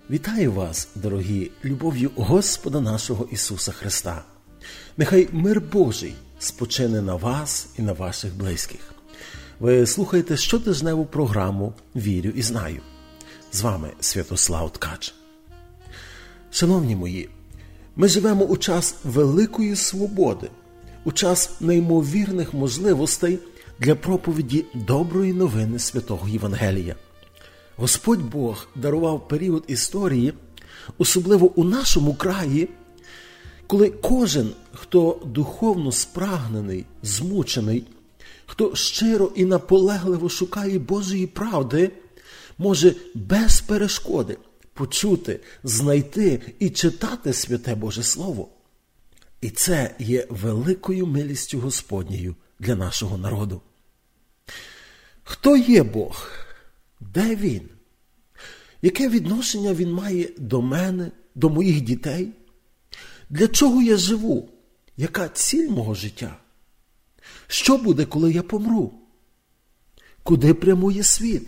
Вітаю вас, дорогі, любов'ю Господа нашого Ісуса Христа. Нехай мир Божий спочине на вас і на ваших близьких. Ви слухаєте щотижневу програму «Вірю і знаю». З вами Святослав Ткач. Шановні мої, ми живемо у час великої свободи, у час неймовірних можливостей для проповіді доброї новини Святого Євангелія. Господь Бог дарував період історії, особливо у нашому краї, коли кожен, хто духовно спрагнений, змучений, хто щиро і наполегливо шукає Божої правди, може без перешкоди почути, знайти і читати Святе Боже Слово. І це є великою милістю Господньою для нашого народу. Хто є Бог? Де Він? Яке відношення Він має до мене, до моїх дітей? Для чого я живу? Яка ціль мого життя? Що буде, коли я помру? Куди прямує світ?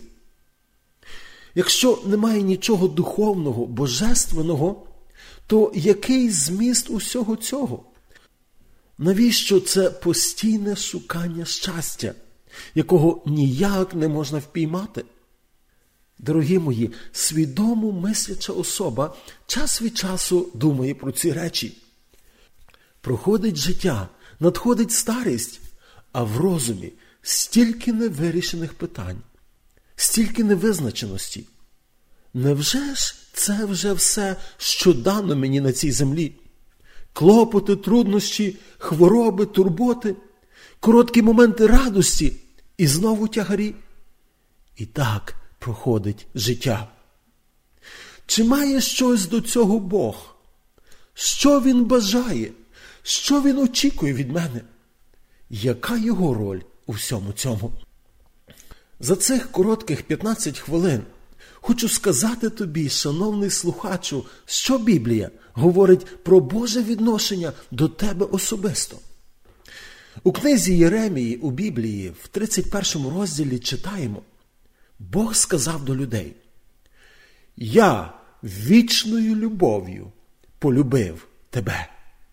Якщо немає нічого духовного, божественного, то який зміст усього цього? Навіщо це постійне шукання щастя, якого ніяк не можна впіймати? Дорогі мої, свідомо мисляча особа час від часу думає про ці речі. Проходить життя, надходить старість, а в розумі стільки невирішених питань, стільки невизначеності. Невже ж це вже все, що дано мені на цій землі? Клопоти, труднощі, хвороби, турботи, короткі моменти радості і знову тягарі. І так проходить життя. Чи має щось до цього Бог? Що Він бажає? Що Він очікує від мене? Яка Його роль у всьому цьому? За цих коротких 15 хвилин хочу сказати тобі, шановний слухачу, що Біблія говорить про Боже відношення до тебе особисто. У книзі Єремії у Біблії в 31 розділі читаємо: Бог сказав до людей: «Я вічною любов'ю полюбив тебе».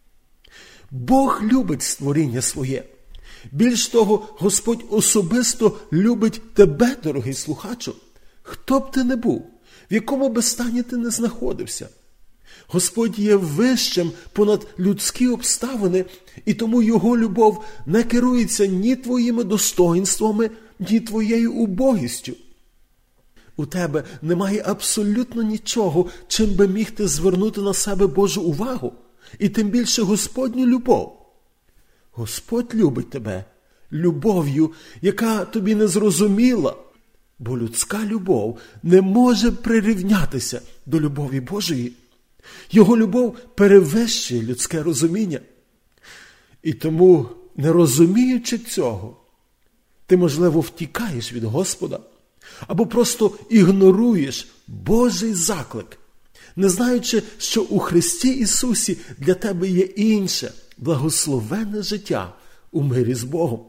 Бог любить створіння своє. Більш того, Господь особисто любить тебе, дорогий слухачу. Хто б ти не був, в якому би стані ти не знаходився. Господь є вищим понад людські обставини, і тому Його любов не керується ні твоїми достоїнствами, ні твоєю убогістю. У тебе немає абсолютно нічого, чим би міг ти звернути на себе Божу увагу, і тим більше Господню любов. Господь любить тебе любов'ю, яка тобі не зрозуміла, бо людська любов не може прирівнятися до любові Божої. Його любов перевищує людське розуміння. І тому, не розуміючи цього, ти, можливо, втікаєш від Господа, або просто ігноруєш Божий заклик, не знаючи, що у Христі Ісусі для тебе є інше, благословенне життя у мирі з Богом.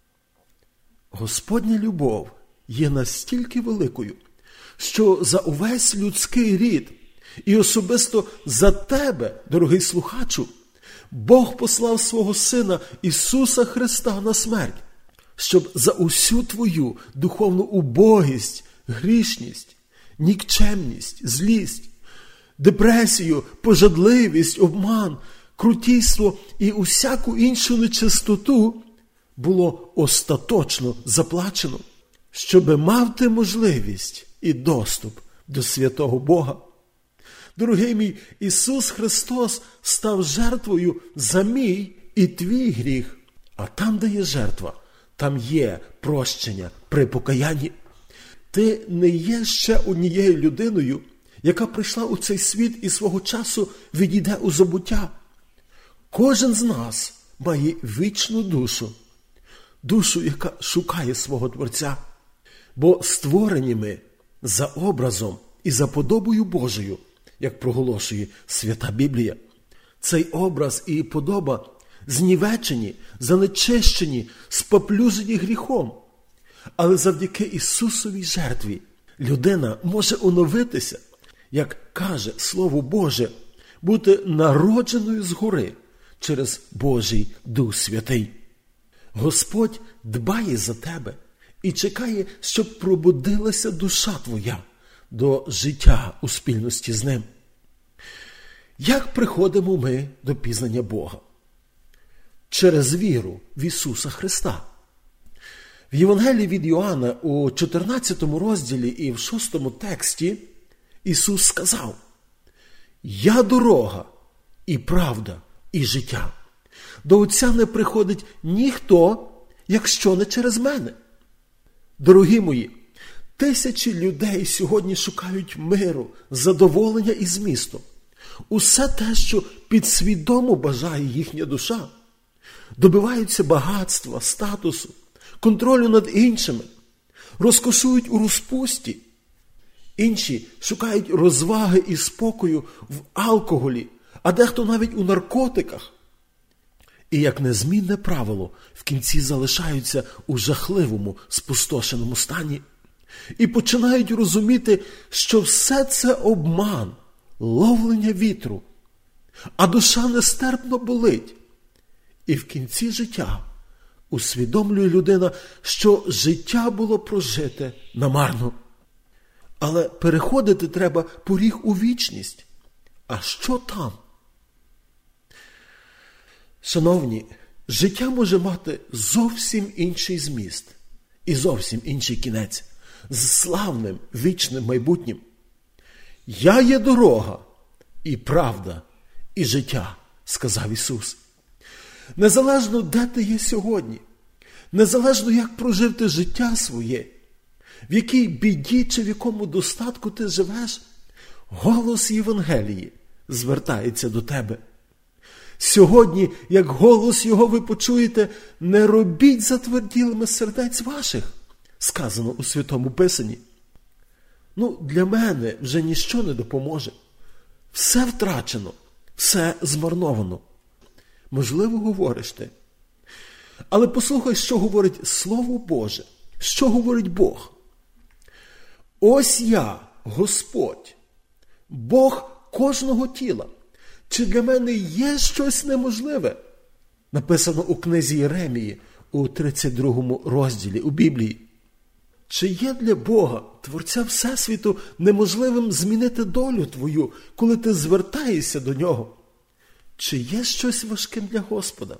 Господня любов є настільки великою, що за увесь людський рід і особисто за тебе, дорогий слухачу, Бог послав свого Сина Ісуса Христа на смерть, щоб за усю твою духовну убогість, грішність, нікчемність, злість, депресію, пожадливість, обман, крутійство і усяку іншу нечистоту було остаточно заплачено, щоби мав ти можливість і доступ до святого Бога. Дорогий мій, Ісус Христос став жертвою за мій і твій гріх, а там, де є жертва, там є прощення при покаянні. Ти не є ще однією людиною, яка прийшла у цей світ і свого часу відійде у забуття. Кожен з нас має вічну душу, яка шукає свого Творця. Бо створені ми за образом і за подобою Божою, як проголошує Свята Біблія. Цей образ і подоба знівечені, занечищені, споплюжені гріхом. Але завдяки Ісусовій жертві людина може оновитися як каже Слово Боже, бути народженою згори через Божий Дух Святий. Господь дбає за тебе і чекає, щоб пробудилася душа твоя до життя у спільності з Ним. Як приходимо ми до пізнання Бога? Через віру в Ісуса Христа. В Євангелії від Йоанна у 14 розділі і в 6 тексті Ісус сказав: «Я дорога, і правда, і життя. До Отця не приходить ніхто, якщо не через мене». Дорогі мої, тисячі людей сьогодні шукають миру, задоволення і змісту. Усе те, що підсвідомо бажає їхня душа. Добиваються багатства, статусу, контролю над іншими, розкошують у розпусті. Інші шукають розваги і спокою в алкоголі, а дехто навіть у наркотиках. І як незмінне правило, в кінці залишаються у жахливому, спустошеному стані. І починають розуміти, що все це обман, ловлення вітру, а душа нестерпно болить. І в кінці життя усвідомлює людина, що життя було прожите намарно. Але переходити треба поріг у вічність. А що там? Шановні, життя може мати зовсім інший зміст і зовсім інший кінець з славним вічним майбутнім. «Я є дорога, і правда, і життя», – сказав Ісус. Незалежно, де ти є сьогодні, незалежно, як прожив ти життя своє, в якій біді чи в якому достатку ти живеш, голос Євангелії звертається до тебе. Сьогодні, як голос Його ви почуєте, не робіть затверділими сердець ваших, сказано у Святому Писанні. Для мене вже ніщо не допоможе. Все втрачено, все змарновано. Можливо, говориш ти. Але послухай, що говорить Слово Боже, що говорить Бог. «Ось я, Господь, Бог кожного тіла. Чи для мене є щось неможливе?» Написано у книзі Єремії у 32 розділі у Біблії. Чи є для Бога, Творця Всесвіту, неможливим змінити долю твою, коли ти звертаєшся до Нього? Чи є щось важким для Господа?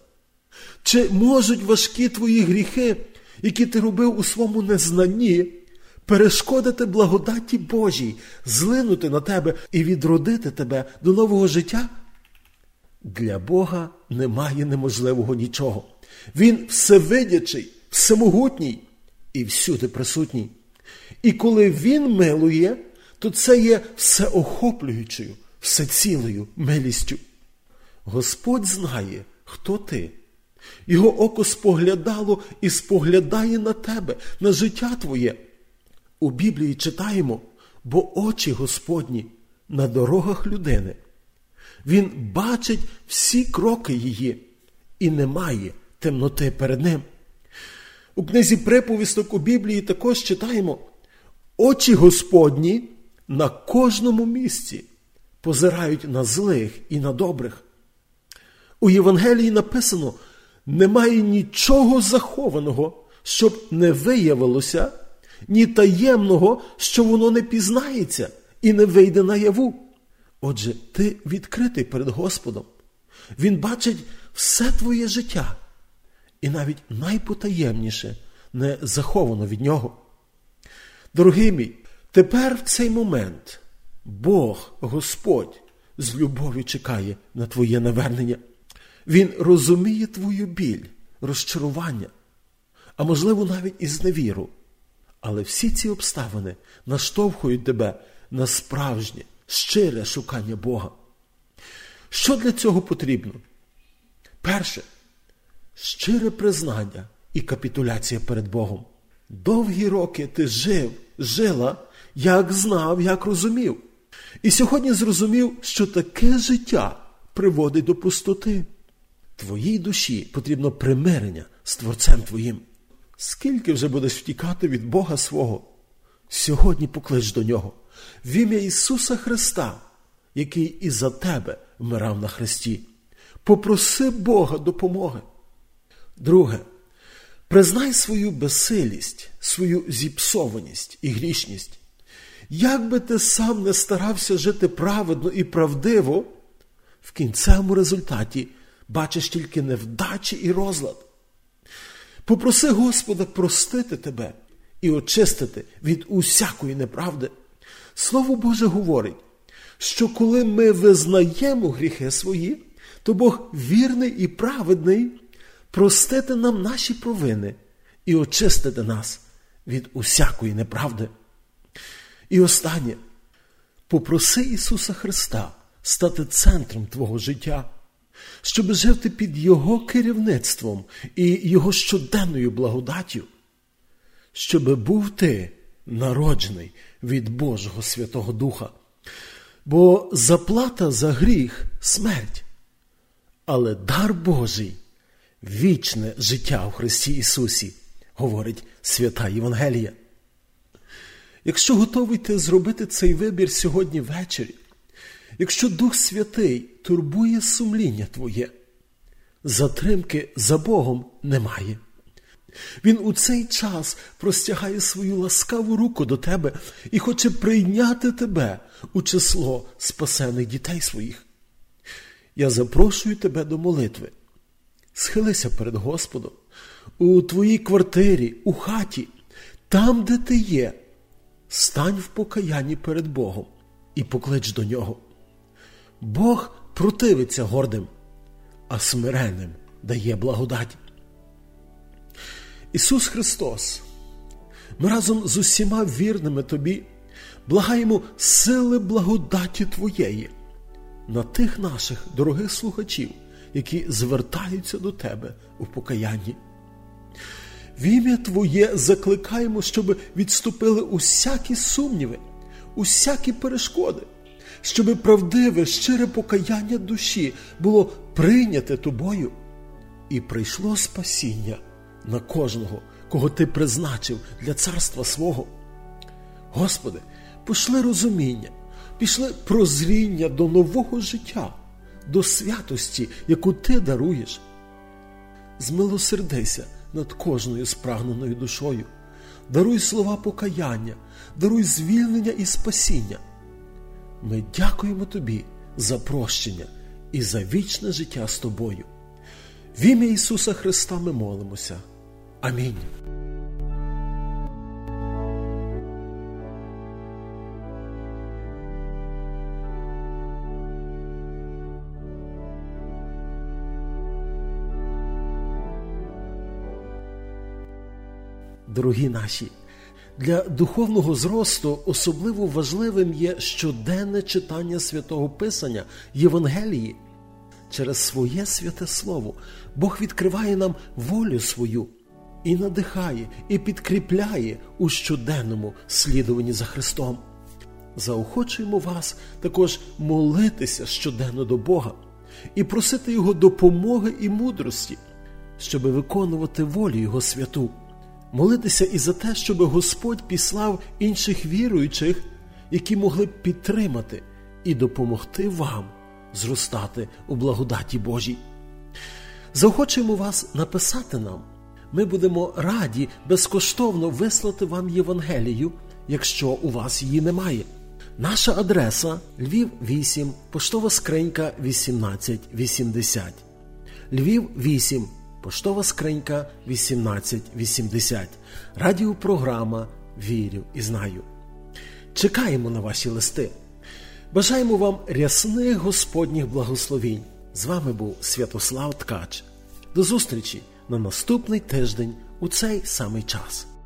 Чи можуть важкі твої гріхи, які ти робив у своєму незнанні, перешкодити благодаті Божій, злинути на тебе і відродити тебе до нового життя? Для Бога немає неможливого нічого. Він всевидячий, всемогутній і всюди присутній. І коли Він милує, то це є всеохоплюючою, всецілою милістю. Господь знає, хто ти. Його око споглядало і споглядає на тебе, на життя твоє. У Біблії читаємо: «Бо очі Господні на дорогах людини. Він бачить всі кроки її, і немає темноти перед ним». У книзі приповісток у Біблії також читаємо: «Очі Господні на кожному місці позирають на злих і на добрих». У Євангелії написано: «Немає нічого захованого, щоб не виявилося, ні таємного, що воно не пізнається і не вийде наяву». Отже, ти відкритий перед Господом. Він бачить все твоє життя. І навіть найпотаємніше не заховано від Нього. Дорогий мій, тепер в цей момент Бог, Господь, з любов'ю чекає на твоє навернення. Він розуміє твою біль, розчарування, а можливо навіть і зневіру. Але всі ці обставини наштовхують тебе на справжнє, щире шукання Бога. Що для цього потрібно? Перше – щире признання і капітуляція перед Богом. Довгі роки ти жила, як знав, як розумів. І сьогодні зрозумів, що таке життя приводить до пустоти. Твоїй душі потрібно примирення з Творцем твоїм. Скільки вже будеш втікати від Бога свого, Сьогодні поклич до Нього в ім'я Ісуса Христа, який і за тебе вмирав на хресті. Попроси Бога допомоги. Друге. Признай свою безсилість, свою зіпсованість і грішність. Як би ти сам не старався жити праведно і правдиво, в кінцевому результаті бачиш тільки невдачі і розлад. Попроси Господа простити тебе і очистити від усякої неправди. Слово Боже говорить, що коли ми визнаємо гріхи свої, то Бог вірний і праведний простити нам наші провини і очистити нас від усякої неправди. І останнє. Попроси Ісуса Христа стати центром твого життя, щоб жити під Його керівництвом і Його щоденною благодаттю, щоб був ти народжений від Божого Святого Духа. Бо заплата за гріх – смерть, але дар Божий – вічне життя у Христі Ісусі, говорить Свята Євангелія. Якщо готовий ти зробити цей вибір сьогодні ввечері, якщо Дух Святий турбує сумління твоє, затримки за Богом немає. Він у цей час простягає свою ласкаву руку до тебе і хоче прийняти тебе у число спасених дітей своїх. Я запрошую тебе до молитви. Схилися перед Господом у твоїй квартирі, у хаті, там, де ти є. Стань в покаянні перед Богом і поклич до Нього. Бог противиться гордим, а смиренним дає благодать. Ісус Христос, ми разом з усіма вірними Тобі благаємо сили благодаті Твоєї на тих наших дорогих слухачів, які звертаються до Тебе у покаянні. В ім'я Твоє закликаємо, щоб відступили усякі сумніви, усякі перешкоди, щоб правдиве, щире покаяння душі було прийняте Тобою і прийшло спасіння на кожного, кого Ти призначив для царства свого. Господи, пошли розуміння, пішли прозріння до нового життя, до святості, яку Ти даруєш. Змилосердися над кожною спрагненою душою. Даруй слова покаяння, даруй звільнення і спасіння. Ми дякуємо Тобі за прощення і за вічне життя з Тобою. В ім'я Ісуса Христа ми молимося. Амінь. Дорогі наші, для духовного зросту особливо важливим є щоденне читання Святого Писання, Євангелії. Через своє святе Слово Бог відкриває нам волю свою і надихає, і підкріпляє у щоденному слідуванні за Христом. Заохочуємо вас також молитися щоденно до Бога і просити Його допомоги і мудрості, щоб виконувати волю Його святу. Молитися і за те, щоб Господь післав інших віруючих, які могли б підтримати і допомогти вам зростати у благодаті Божій. Заохочуємо вас написати нам. Ми будемо раді безкоштовно вислати вам Євангелію, якщо у вас її немає. Наша адреса – Львів 8, поштова скринька 1880. Львів 8, поштова скринька 1880. Радіопрограма «Вірю і знаю». Чекаємо на ваші листи. Бажаємо вам рясних Господніх благословінь. З вами був Святослав Ткач. До зустрічі на наступний тиждень у цей самий час.